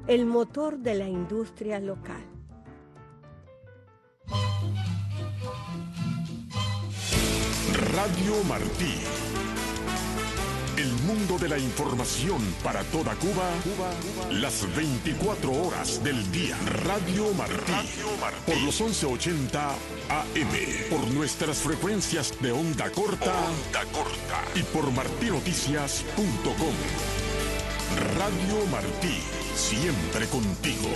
el motor de la industria local. Radio Martí. El mundo de la información para toda Cuba, las 24 horas del día. Radio Martí. Por los 1180 AM. Por nuestras frecuencias de onda corta. Y por martinoticias.com. Radio Martí. Siempre contigo.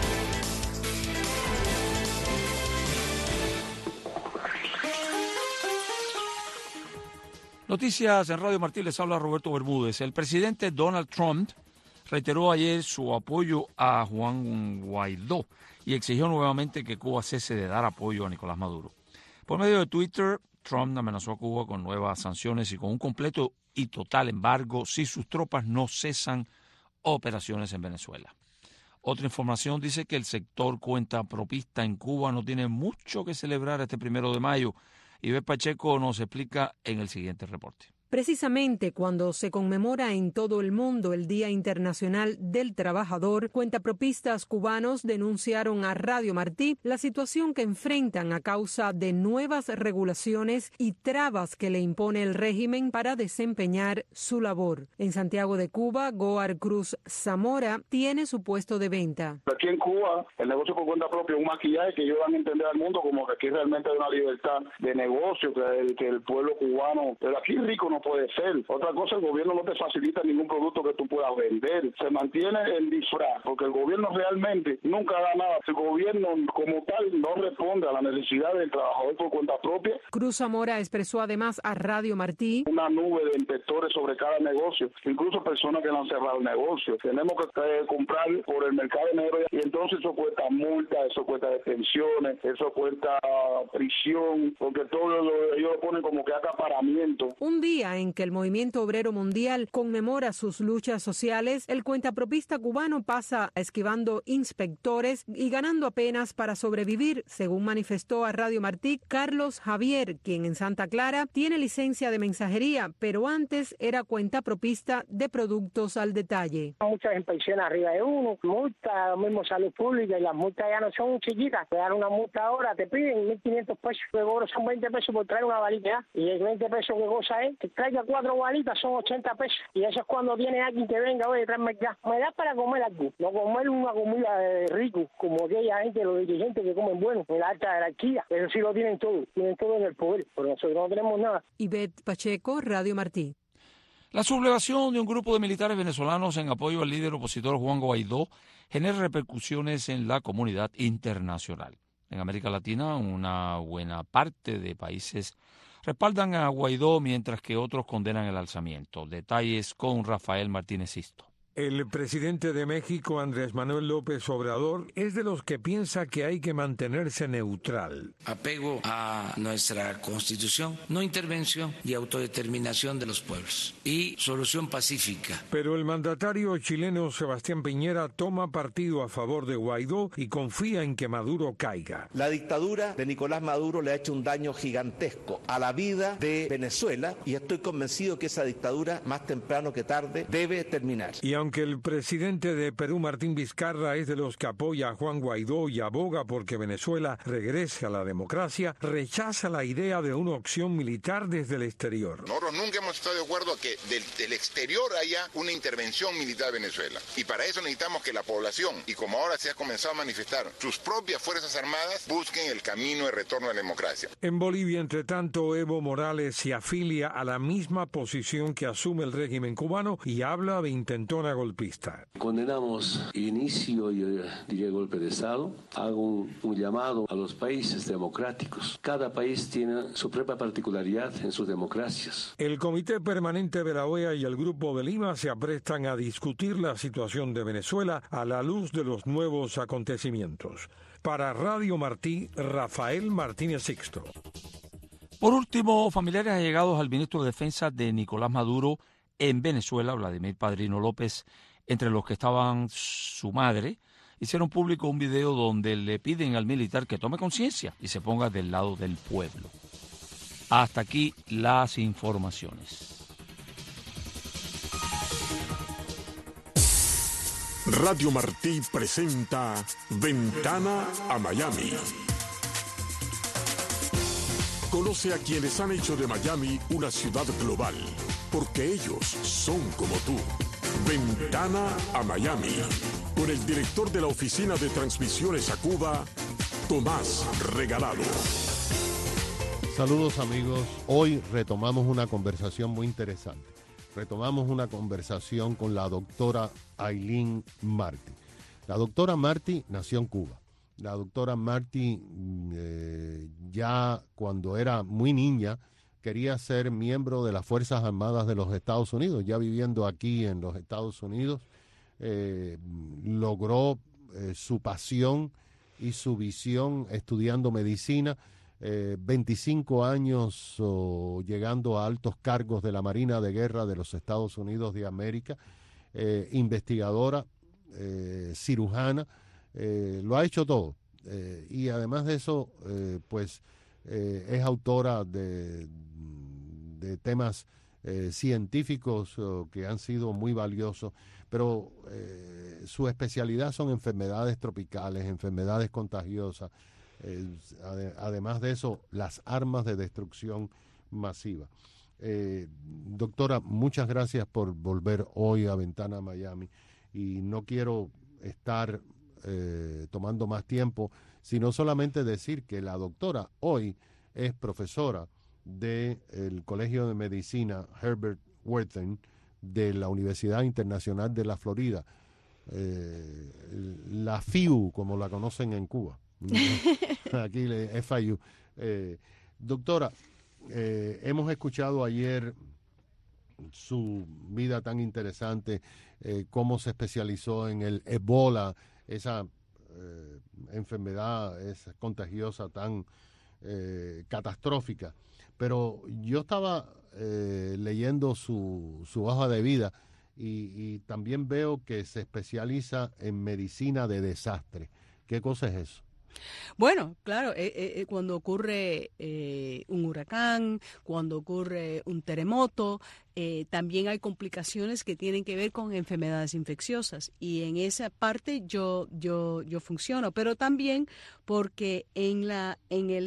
Noticias en Radio Martí, les habla Roberto Bermúdez. El presidente Donald Trump reiteró ayer su apoyo a Juan Guaidó y exigió nuevamente que Cuba cese de dar apoyo a Nicolás Maduro. Por medio de Twitter, Trump amenazó a Cuba con nuevas sanciones y con un completo y total embargo si sus tropas no cesan operaciones en Venezuela. Otra información dice que el sector cuentapropista en Cuba no tiene mucho que celebrar este 1 de mayo. Ivette Pacheco nos explica en el siguiente reporte. Precisamente cuando se conmemora en todo el mundo el Día Internacional del Trabajador, cuentapropistas cubanos denunciaron a Radio Martí la situación que enfrentan a causa de nuevas regulaciones y trabas que le impone el régimen para desempeñar su labor. En Santiago de Cuba, Goar Cruz Zamora tiene su puesto de venta. Aquí en Cuba, el negocio por cuenta propia es un maquillaje que ellos dan a entender al mundo como que aquí realmente hay una libertad de negocio, que el pueblo cubano, pero aquí rico no puede ser. Otra cosa, el gobierno no te facilita ningún producto que tú puedas vender. Se mantiene el disfraz, porque el gobierno realmente nunca da nada. El gobierno como tal no responde a la necesidad del trabajador por cuenta propia. Cruz Zamora expresó además a Radio Martí una nube de inspectores sobre cada negocio, incluso personas que no han cerrado el negocio. Tenemos que comprar por el mercado negro y entonces eso cuesta multa, eso cuesta detenciones, eso cuesta prisión, porque todo ellos lo ponen como que acaparamiento. Un día en que el Movimiento Obrero Mundial conmemora sus luchas sociales, el cuentapropista cubano pasa esquivando inspectores y ganando apenas para sobrevivir, según manifestó a Radio Martí Carlos Javier, quien en Santa Clara tiene licencia de mensajería, pero antes era cuentapropista de productos al detalle. Muchas inspecciones arriba de uno, multa, mismo salud pública, y las multas ya no son chiquitas, te dan una multa ahora, te piden 1.500 pesos, luego son 20 pesos por traer una balita, y el 20 pesos qué cosa es, que traiga 4 balitas son 80 pesos, y eso es cuando tiene alguien que venga, oye, tráeme acá, me da para comer algo, no comer una comida de rico, como aquella gente, los dirigentes que comen bueno, en la alta jerarquía, eso sí lo tienen todo en el poder, pero nosotros no tenemos nada. Ivette Pacheco, Radio Martí. La sublevación de un grupo de militares venezolanos en apoyo al líder opositor Juan Guaidó genera repercusiones en la comunidad internacional. En América Latina, una buena parte de países respaldan a Guaidó, mientras que otros condenan el alzamiento. Detalles con Rafael Martínez Sisto. El presidente de México, Andrés Manuel López Obrador, es de los que piensa que hay que mantenerse neutral. Apego a nuestra Constitución, no intervención y autodeterminación de los pueblos y solución pacífica. Pero el mandatario chileno Sebastián Piñera toma partido a favor de Guaidó y confía en que Maduro caiga. La dictadura de Nicolás Maduro le ha hecho un daño gigantesco a la vida de Venezuela y estoy convencido que esa dictadura, más temprano que tarde, debe terminar. Y aunque el presidente de Perú, Martín Vizcarra, es de los que apoya a Juan Guaidó y aboga porque Venezuela regrese a la democracia, rechaza la idea de una opción militar desde el exterior. Nosotros nunca hemos estado de acuerdo a que del exterior haya una intervención militar en Venezuela. Y para eso necesitamos que la población, y como ahora se ha comenzado a manifestar, sus propias Fuerzas Armadas busquen el camino de retorno a la democracia. En Bolivia, entre tanto, Evo Morales se afilia a la misma posición que asume el régimen cubano y habla de intentona golpista. Condenamos el inicio, yo diría, golpe de Estado. Hago un llamado a los países democráticos. Cada país tiene su propia particularidad en sus democracias. El Comité Permanente de la OEA y el Grupo de Lima se aprestan a discutir la situación de Venezuela a la luz de los nuevos acontecimientos. Para Radio Martí, Rafael Martínez Sixto. Por último, familiares allegados al ministro de Defensa de Nicolás Maduro en Venezuela, Vladimir Padrino López, entre los que estaban su madre, hicieron público un video donde le piden al militar que tome conciencia y se ponga del lado del pueblo. Hasta aquí las informaciones. Radio Martí presenta Ventana a Miami. Conoce a quienes han hecho de Miami una ciudad global, porque ellos son como tú. Ventana a Miami, con el director de la Oficina de Transmisiones a Cuba, Tomás Regalado. Saludos amigos, hoy retomamos una conversación muy interesante. Retomamos una conversación con la doctora Aileen Martí. La doctora Martí nació en Cuba. La doctora Martí ya cuando era muy niña quería ser miembro de las Fuerzas Armadas de los Estados Unidos. Ya viviendo aquí en los Estados Unidos, logró su pasión y su visión estudiando medicina. 25 años llegando a altos cargos de la Marina de Guerra de los Estados Unidos de América, investigadora, cirujana, lo ha hecho todo. Y además de eso, es autora de temas científicos que han sido muy valiosos, pero su especialidad son enfermedades tropicales, enfermedades contagiosas. Además de eso, las armas de destrucción masiva. Doctora, muchas gracias por volver hoy a Ventana Miami, y no quiero estar tomando más tiempo, sino solamente decir que la doctora hoy es profesora del Colegio de Medicina Herbert Wertheim de la Universidad Internacional de la Florida, la FIU, como la conocen en Cuba. Aquí FIU. Doctora, hemos escuchado ayer su vida tan interesante, cómo se especializó en el Ebola, esa enfermedad es contagiosa tan catastrófica. Pero yo estaba leyendo su hoja de vida y también veo que se especializa en medicina de desastre. ¿Qué cosa es eso? Bueno, claro, cuando ocurre un huracán, cuando ocurre un terremoto, también hay complicaciones que tienen que ver con enfermedades infecciosas, y en esa parte yo funciono, pero también porque en las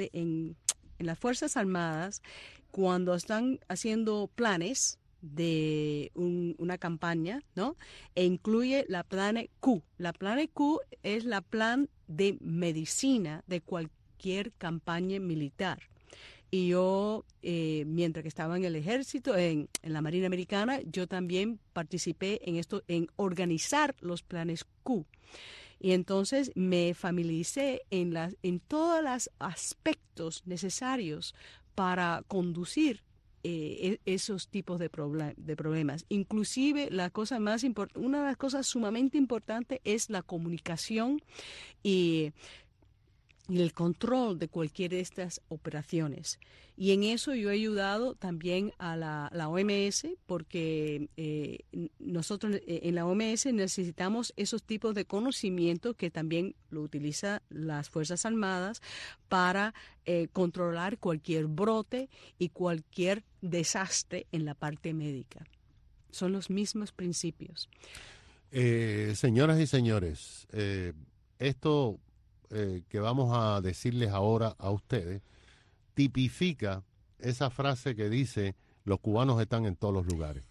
Fuerzas Armadas, cuando están haciendo planes de una campaña, ¿no? E incluye la Planet Q. La Planet Q es la plan de medicina de cualquier campaña militar. Y yo, mientras que estaba en el ejército, en la Marina Americana, yo también participé en esto, en organizar los planes Q. Y entonces me familiaricé en todos los aspectos necesarios para conducir esos tipos de problemas. Inclusive una de las cosas sumamente importantes es la comunicación y el control de cualquiera de estas operaciones. Y en eso yo he ayudado también a la OMS, porque nosotros en la OMS necesitamos esos tipos de conocimientos que también lo utilizan las Fuerzas Armadas para controlar cualquier brote y cualquier desastre en la parte médica. Son los mismos principios. Señoras y señores, esto que vamos a decirles ahora a ustedes tipifica esa frase que dice: los cubanos están en todos los lugares.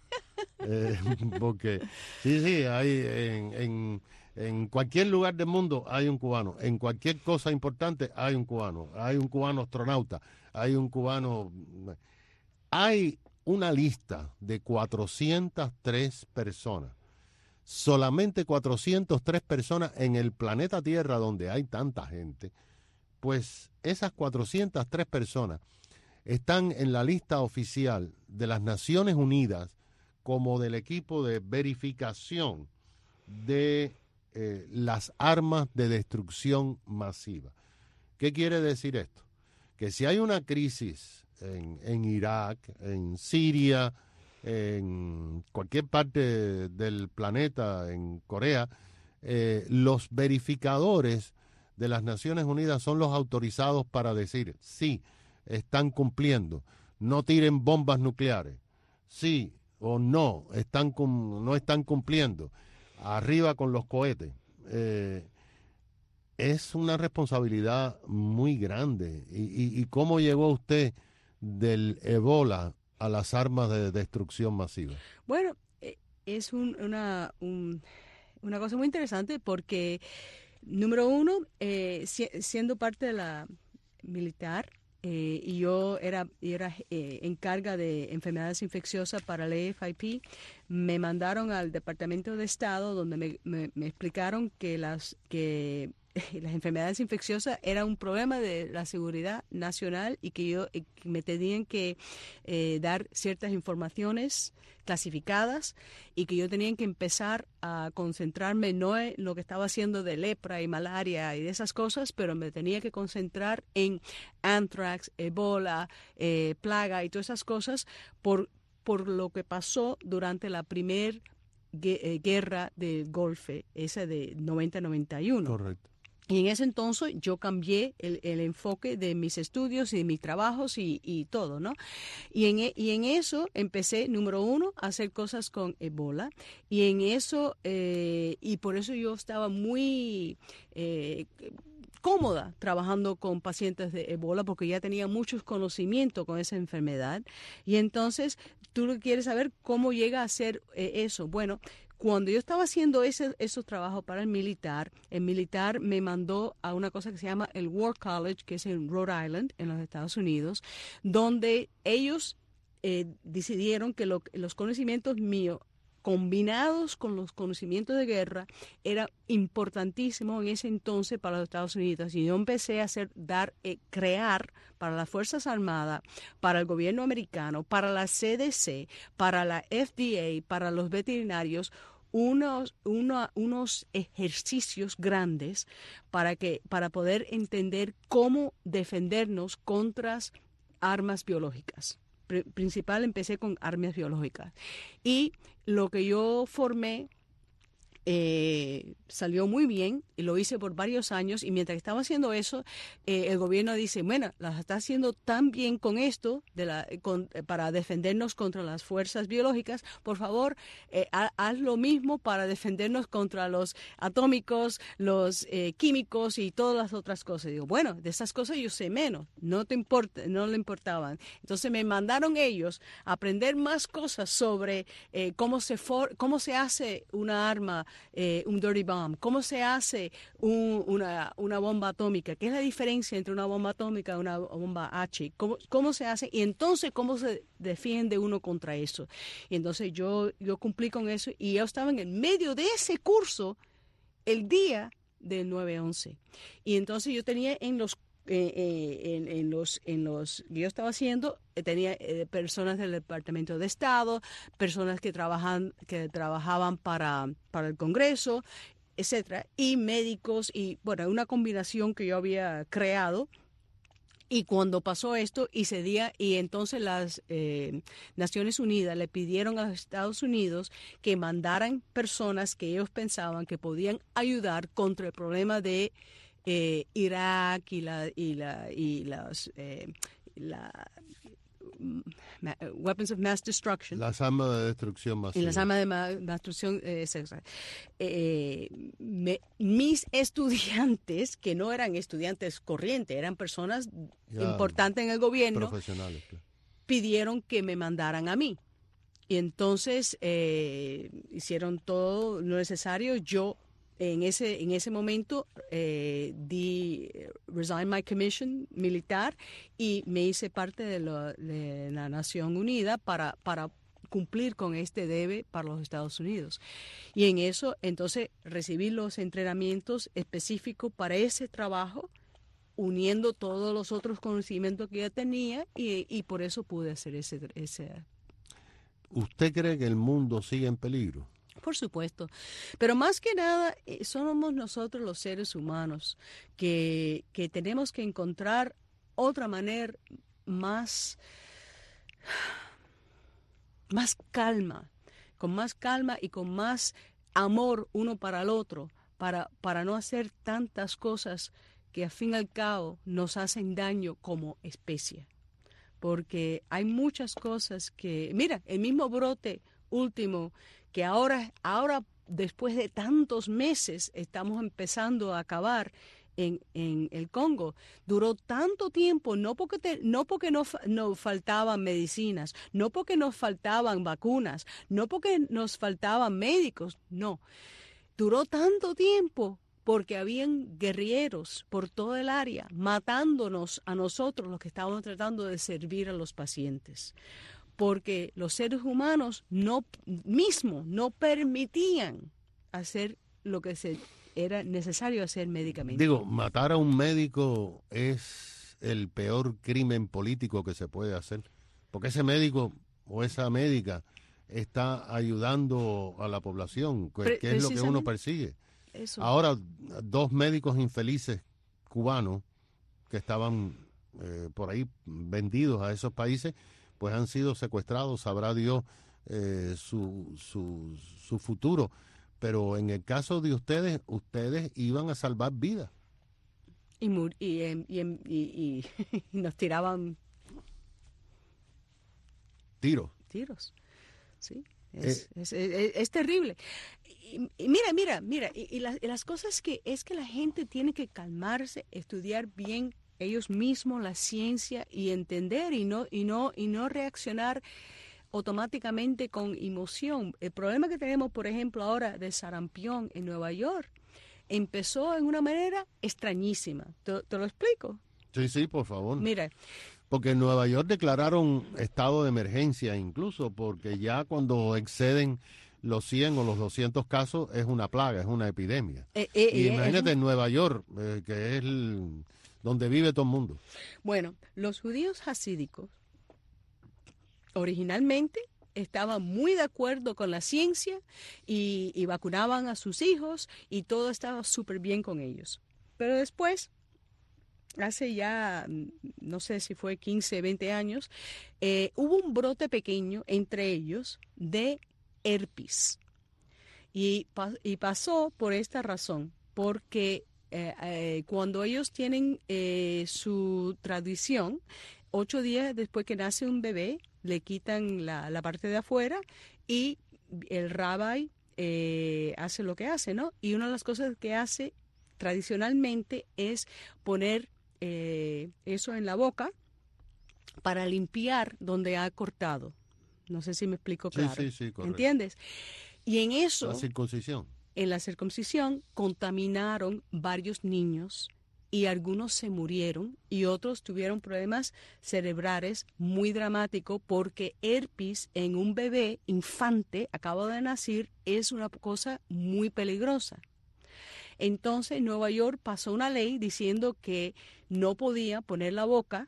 Porque sí, hay en cualquier lugar del mundo hay un cubano, en cualquier cosa importante hay un cubano astronauta, hay un cubano. Hay una lista de 403 personas. Solamente 403 personas en el planeta Tierra, donde hay tanta gente. Pues esas 403 personas están en la lista oficial de las Naciones Unidas como del equipo de verificación de las armas de destrucción masiva. ¿Qué quiere decir esto? Que si hay una crisis en Irak, en Siria, en cualquier parte del planeta, en Corea, los verificadores de las Naciones Unidas son los autorizados para decir: sí, están cumpliendo, no tiren bombas nucleares, sí o no, no están cumpliendo, arriba con los cohetes. Es una responsabilidad muy grande. ¿Y cómo llegó usted del Ebola a las armas de destrucción masiva? Bueno, es una cosa muy interesante porque, número uno, siendo parte de la militar, y yo era encarga de enfermedades infecciosas para la AFIP, me mandaron al Departamento de Estado donde me explicaron que las enfermedades infecciosas era un problema de la seguridad nacional y que me tenían que dar ciertas informaciones clasificadas y que yo tenía que empezar a concentrarme no en lo que estaba haciendo de lepra y malaria y de esas cosas, pero me tenía que concentrar en anthrax, Ebola, plaga y todas esas cosas por lo que pasó durante la primera guerra del Golfo, esa de 90-91. Correcto. Y en ese entonces yo cambié el enfoque de mis estudios y de mis trabajos y todo, ¿no? Y en eso empecé, número uno, a hacer cosas con Ebola. Y en eso, y por eso yo estaba muy cómoda trabajando con pacientes de Ebola porque ya tenía muchos conocimientos con esa enfermedad. Y entonces, tú quieres saber cómo llega a ser eso. Bueno, cuando yo estaba haciendo esos trabajos para el militar me mandó a una cosa que se llama el War College, que es en Rhode Island, en los Estados Unidos, donde ellos decidieron que los conocimientos míos combinados con los conocimientos de guerra era importantísimo en ese entonces para los Estados Unidos. Y yo empecé a crear para las Fuerzas Armadas, para el gobierno americano, para la CDC, para la FDA, para los veterinarios, unos ejercicios grandes para poder entender cómo defendernos contra armas biológicas. Principal empecé con armas biológicas. Y lo que yo formé salió muy bien y lo hice por varios años, y mientras estaba haciendo eso, el gobierno dice, bueno, las está haciendo tan bien con esto para defendernos contra las fuerzas biológicas, por favor, haz lo mismo para defendernos contra los atómicos, los químicos y todas las otras cosas. Digo, bueno, de esas cosas yo sé menos, no le importaban. Entonces me mandaron ellos a aprender más cosas sobre cómo se hace una arma, un dirty bomb, cómo se hace una bomba atómica, qué es la diferencia entre una bomba atómica y una bomba H, cómo se hace, y entonces cómo se defiende uno contra eso. Y entonces yo cumplí con eso, y yo estaba en el medio de ese curso el día del 9/11. Y entonces yo tenía en los que yo estaba haciendo, tenía personas del Departamento de Estado, personas que trabajaban para el Congreso, etcétera, y médicos, y bueno, una combinación que yo había creado. Y cuando pasó esto y entonces las Naciones Unidas le pidieron a los Estados Unidos que mandaran personas que ellos pensaban que podían ayudar contra el problema de Irak y las weapons of mass destruction. Las armas de destrucción masiva. Y las armas de destrucción mis estudiantes, que no eran estudiantes corrientes, eran personas importantes en el gobierno, profesionales, pidieron que me mandaran a mí. Y entonces hicieron todo lo necesario. Yo en ese momento resign my commission militar y me hice parte de la Nación Unida para cumplir con este debe para los Estados Unidos. Y en eso, entonces, recibí los entrenamientos específicos para ese trabajo, uniendo todos los otros conocimientos que ya tenía, y por eso pude hacer ese. ¿Usted cree que el mundo sigue en peligro? Por supuesto, pero más que nada somos nosotros los seres humanos que tenemos que encontrar otra manera más calma, con más calma y con más amor uno para el otro, para no hacer tantas cosas que al fin y al cabo nos hacen daño como especie. Porque hay muchas cosas que, mira, el mismo brote último que ahora después de tantos meses estamos empezando a acabar en el Congo. Duró tanto tiempo, no porque nos faltaban medicinas, no porque nos faltaban vacunas, no porque nos faltaban médicos, no. Duró tanto tiempo porque habían guerrilleros por todo el área matándonos a nosotros, los que estábamos tratando de servir a los pacientes. Porque los seres humanos no permitían hacer lo que era necesario hacer médicamente. Digo, matar a un médico es el peor crimen político que se puede hacer, porque ese médico o esa médica está ayudando a la población, que es lo que uno persigue. Eso. Ahora, 2 médicos infelices cubanos que estaban por ahí vendidos a esos países, pues han sido secuestrados, sabrá Dios su futuro. Pero en el caso de ustedes iban a salvar vidas. Y nos tiraban tiros. Sí, es terrible. Y mira, y las cosas que la gente tiene que calmarse, estudiar bien ellos mismos la ciencia y entender y no reaccionar automáticamente con emoción. El problema que tenemos, por ejemplo, ahora de sarampión en Nueva York, empezó en una manera extrañísima. ¿Te lo explico? Sí, por favor. Mira. Porque en Nueva York declararon estado de emergencia incluso, porque ya cuando exceden los 100 o los 200 casos es una plaga, es una epidemia. Y imagínate en Nueva York, que es donde vive todo el mundo. Bueno, los judíos hasídicos originalmente estaban muy de acuerdo con la ciencia y vacunaban a sus hijos y todo estaba súper bien con ellos. Pero después, hace ya, no sé si fue 15, 20 años, hubo un brote pequeño entre ellos de herpes. Y pasó por esta razón, porque cuando ellos tienen su tradición, 8 días después que nace un bebé, le quitan la parte de afuera y el rabbi hace lo que hace, ¿no? Y una de las cosas que hace tradicionalmente es poner eso en la boca para limpiar donde ha cortado. No sé si me explico claro. Sí, correcto. ¿Entiendes? Y en eso... La circuncisión. En la circuncisión contaminaron varios niños y algunos se murieron y otros tuvieron problemas cerebrales muy dramáticos porque herpes en un bebé infante acabado de nacer es una cosa muy peligrosa. Entonces en Nueva York pasó una ley diciendo que no podía poner la boca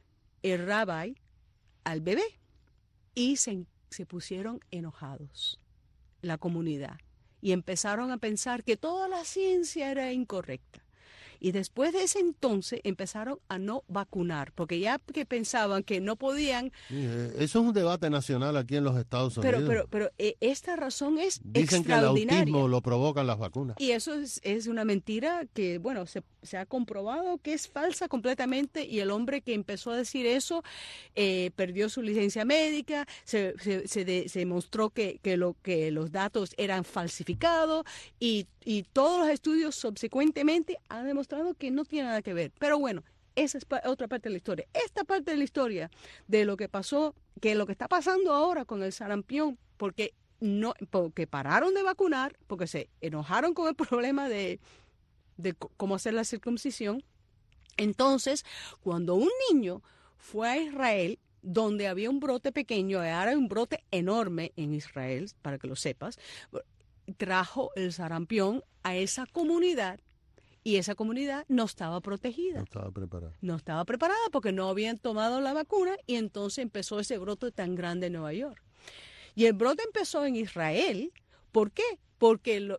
el rabbi al bebé y se pusieron enojados la comunidad y empezaron a pensar que toda la ciencia era incorrecta. Y después de ese entonces empezaron a no vacunar, porque ya que pensaban que no podían... Eso es un debate nacional aquí en los Estados Unidos. Pero esta razón es Dicen extraordinaria. Que el autismo lo provocan las vacunas. Y eso es una mentira que, bueno, se ha comprobado que es falsa completamente, y el hombre que empezó a decir eso perdió su licencia médica, se demostró que los datos eran falsificados, y todos los estudios subsecuentemente han demostrado que no tiene nada que ver. Pero bueno, esa es otra parte de la historia. Esta parte de la historia de lo que pasó, que lo que está pasando ahora con el sarampión, porque pararon de vacunar, porque se enojaron con el problema de cómo hacer la circuncisión. Entonces, cuando un niño fue a Israel, donde había un brote pequeño, ahora hay un brote enorme en Israel, para que lo sepas, trajo el sarampión a esa comunidad. Y esa comunidad no estaba protegida. No estaba preparada porque no habían tomado la vacuna, y entonces empezó ese brote tan grande en Nueva York. Y el brote empezó en Israel. ¿Por qué? Porque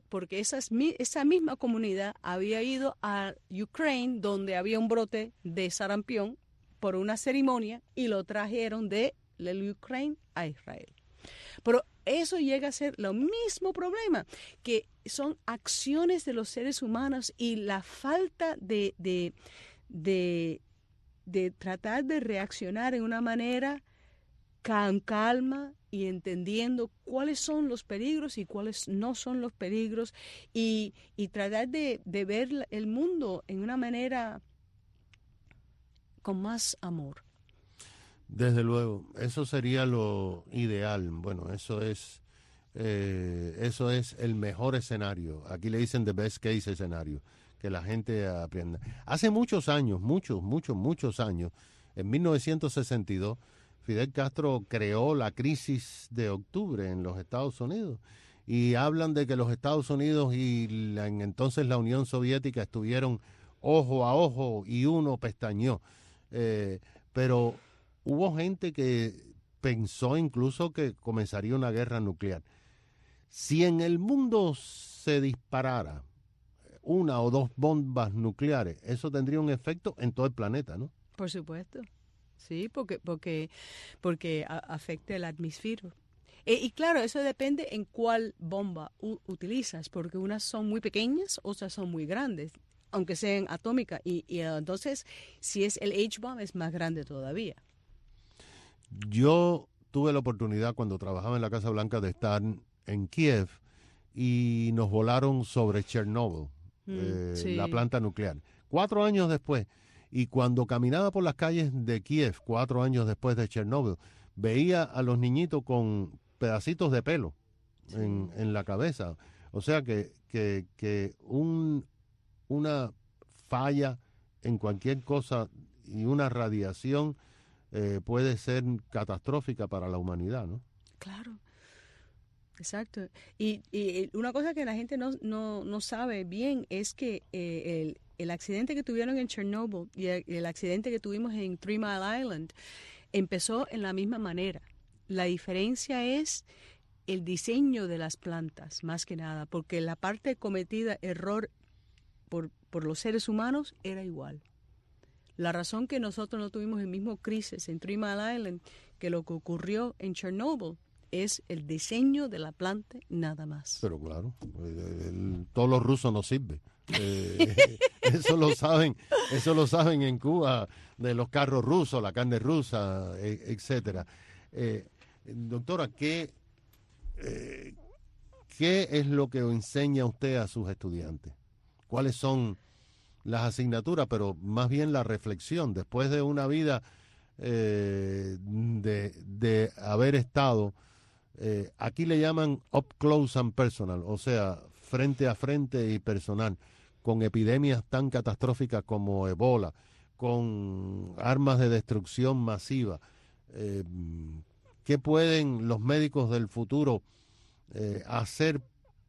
esa misma comunidad había ido a Ucrania, donde había un brote de sarampión, por una ceremonia, y lo trajeron de Ucrania a Israel. Pero eso llega a ser lo mismo problema, que son acciones de los seres humanos y la falta de tratar de reaccionar en una manera con calma y entendiendo cuáles son los peligros y cuáles no son los peligros y tratar de ver el mundo en una manera con más amor. Desde luego, eso sería lo ideal. Bueno, eso es el mejor escenario. Aquí le dicen the best case escenario, que la gente aprenda. Hace muchos años, muchos años, en 1962, Fidel Castro creó la crisis de octubre en los Estados Unidos y hablan de que los Estados Unidos y entonces la Unión Soviética estuvieron ojo a ojo y uno pestañeó. Pero hubo gente que pensó incluso que comenzaría una guerra nuclear. Si en el mundo se disparara una o dos bombas nucleares, eso tendría un efecto en todo el planeta, ¿no? Por supuesto. Sí, porque afecta el atmósfero. Y claro, eso depende en cuál bomba utilizas, porque unas son muy pequeñas, otras son muy grandes, aunque sean atómicas. Y entonces, si es el H-bomb, es más grande todavía. Yo tuve la oportunidad cuando trabajaba en la Casa Blanca de estar en Kiev y nos volaron sobre Chernobyl, sí. la planta nuclear. 4 años después. Y cuando caminaba por las calles de Kiev, 4 años después de Chernobyl, veía a los niñitos con pedacitos de pelo en la cabeza. O sea que una falla en cualquier cosa y una radiación puede ser catastrófica para la humanidad, ¿no? Claro. Exacto. Y una cosa que la gente no sabe bien es que el accidente que tuvieron en Chernobyl y el accidente que tuvimos en 3 Mile Island empezó en la misma manera. La diferencia es el diseño de las plantas, más que nada, porque la parte cometida error por los seres humanos era igual. La razón que nosotros no tuvimos el mismo crisis en 3 Mile Island que lo que ocurrió en Chernobyl es el diseño de la planta nada más. Pero claro, todos los rusos no sirven. Eso lo saben en Cuba, de los carros rusos, la carne rusa, etcétera. Doctora, ¿qué es lo que enseña usted a sus estudiantes? ¿Cuáles son las asignaturas, pero más bien la reflexión después de una vida de haber estado, aquí le llaman up close and personal, o sea, frente a frente y personal, con epidemias tan catastróficas como Ebola, con armas de destrucción masiva? ¿Qué pueden los médicos del futuro hacer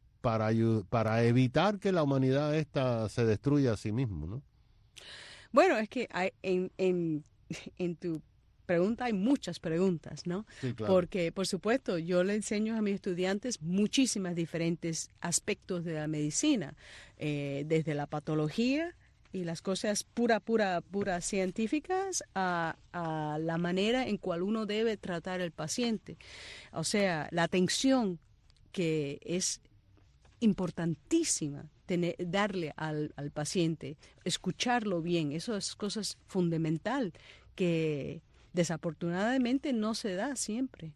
para evitar que la humanidad esta se destruya a sí mismo, ¿no? Bueno, es que en tu pregunta hay muchas preguntas, ¿no? Sí, claro. Porque, por supuesto, yo le enseño a mis estudiantes muchísimas diferentes aspectos de la medicina, desde la patología y las cosas pura científicas a la manera en cual uno debe tratar al paciente. O sea, la atención que es importantísima darle al paciente, escucharlo bien, eso es cosas fundamental que desafortunadamente no se da siempre.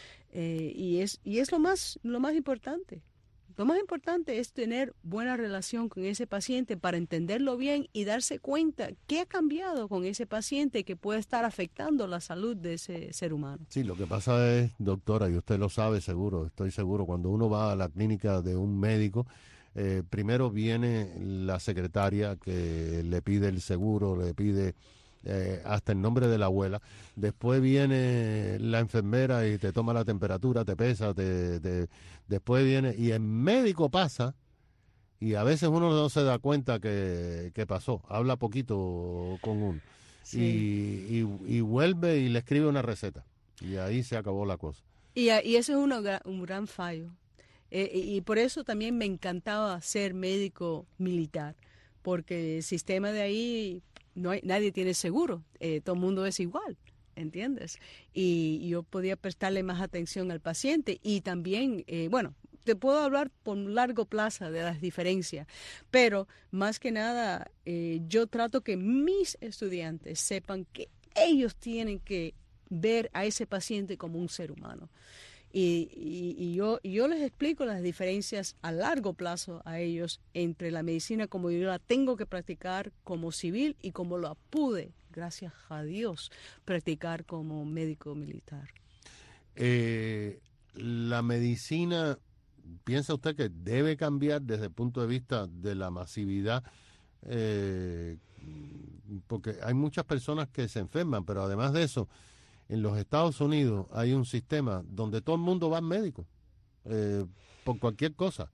Y es lo más importante. Lo más importante es tener buena relación con ese paciente para entenderlo bien y darse cuenta qué ha cambiado con ese paciente que puede estar afectando la salud de ese ser humano. Sí, lo que pasa es, doctora, y usted lo sabe seguro, estoy seguro, cuando uno va a la clínica de un médico, primero viene la secretaria que le pide el seguro, le pide hasta el nombre de la abuela. Después viene la enfermera y te toma la temperatura, te pesa, después viene y el médico pasa y a veces uno no se da cuenta que pasó, habla poquito con uno. Sí. Y vuelve y le escribe una receta y ahí se acabó la cosa. Y eso es un gran fallo. Y por eso también me encantaba ser médico militar, porque el sistema de ahí nadie tiene seguro, todo el mundo es igual, ¿entiendes? Y yo podía prestarle más atención al paciente y también, te puedo hablar por largo plazo de las diferencias, pero más que nada yo trato que mis estudiantes sepan que ellos tienen que ver a ese paciente como un ser humano. Y yo les explico las diferencias a largo plazo a ellos entre la medicina como yo la tengo que practicar como civil y como la pude, gracias a Dios, practicar como médico militar. La medicina, ¿piensa usted que debe cambiar desde el punto de vista de la masividad? Porque hay muchas personas que se enferman, pero además de eso, en los Estados Unidos hay un sistema donde todo el mundo va al médico por cualquier cosa.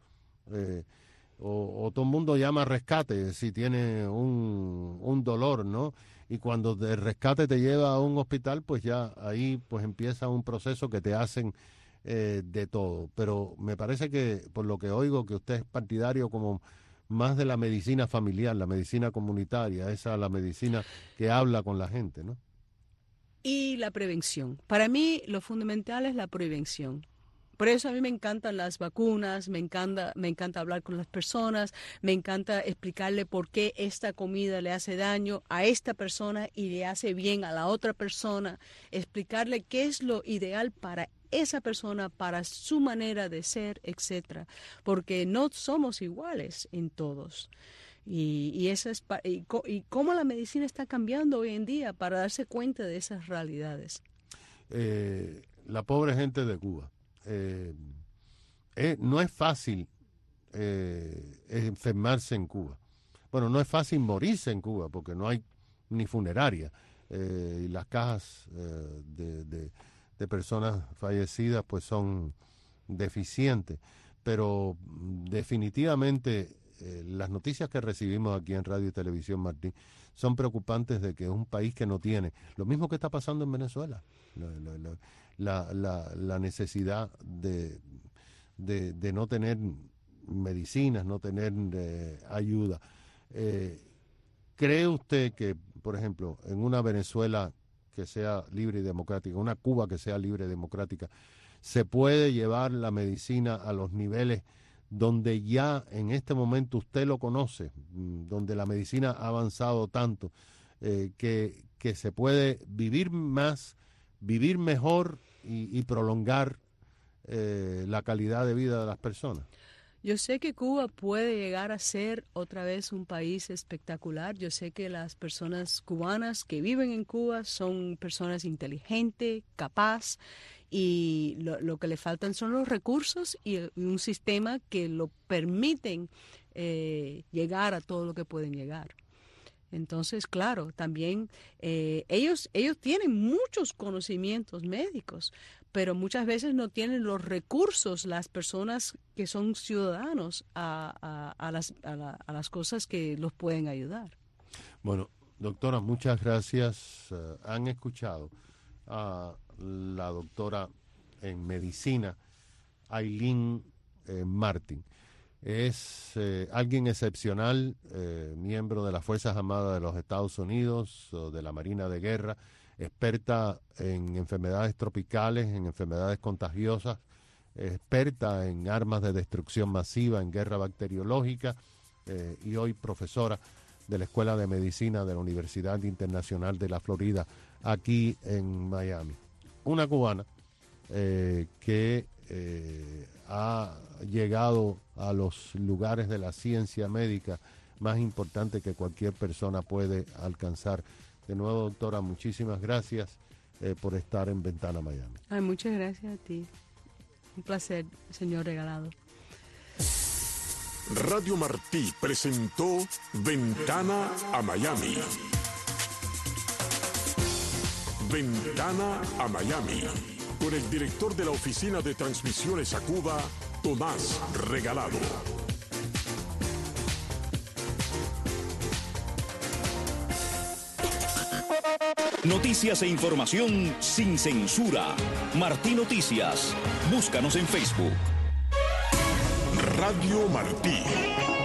O todo el mundo llama a rescate si tiene un dolor, ¿no? Y cuando el rescate te lleva a un hospital, pues ya ahí pues empieza un proceso que te hacen de todo. Pero me parece que, por lo que oigo, que usted es partidario como más de la medicina familiar, la medicina comunitaria, esa la medicina que habla con la gente, ¿no? Y la prevención. Para mí lo fundamental es la prevención. Por eso a mí me encantan las vacunas, me encanta hablar con las personas, me encanta explicarle por qué esta comida le hace daño a esta persona y le hace bien a la otra persona, explicarle qué es lo ideal para esa persona, para su manera de ser, etcétera, porque no somos iguales en todos. Y eso es y cómo la medicina está cambiando hoy en día para darse cuenta de esas realidades. La pobre gente de Cuba. No es fácil enfermarse en Cuba. Bueno, no es fácil morirse en Cuba porque no hay ni funeraria. Y las cajas de personas fallecidas pues son deficientes. Pero definitivamente las noticias que recibimos aquí en Radio y Televisión Martí son preocupantes, de que es un país que no tiene lo mismo que está pasando en Venezuela, la necesidad de no tener medicinas, no tener ayuda. ¿Cree usted que, por ejemplo, en una Venezuela que sea libre y democrática, una Cuba que sea libre y democrática, se puede llevar la medicina a los niveles donde ya en este momento usted lo conoce, donde la medicina ha avanzado tanto, que se puede vivir más, vivir mejor y prolongar la calidad de vida de las personas? Yo sé que Cuba puede llegar a ser otra vez un país espectacular. Yo sé que las personas cubanas que viven en Cuba son personas inteligentes, capaces, y lo que le faltan son los recursos y un sistema que lo permiten llegar a todo lo que pueden llegar. Entonces, claro, también ellos tienen muchos conocimientos médicos, pero muchas veces no tienen los recursos las personas que son ciudadanos a las cosas que los pueden ayudar. Bueno, doctora, muchas gracias. Han escuchado a la doctora en medicina, Aileen Martin. Es alguien excepcional, miembro de las Fuerzas Armadas de los Estados Unidos, de la Marina de Guerra, experta en enfermedades tropicales, en enfermedades contagiosas, experta en armas de destrucción masiva, en guerra bacteriológica, y hoy profesora de la Escuela de Medicina de la Universidad Internacional de la Florida, aquí en Miami. Una cubana que ha llegado a los lugares de la ciencia médica más importante que cualquier persona puede alcanzar. De nuevo, doctora, muchísimas gracias por estar en Ventana Miami. Ay, muchas gracias a ti. Un placer, señor Regalado. Radio Martí presentó Ventana a Miami. Ventana a Miami, con el director de la Oficina de Transmisiones a Cuba, Tomás Regalado. Noticias e información sin censura. Martí Noticias. Búscanos en Facebook. Radio Martí.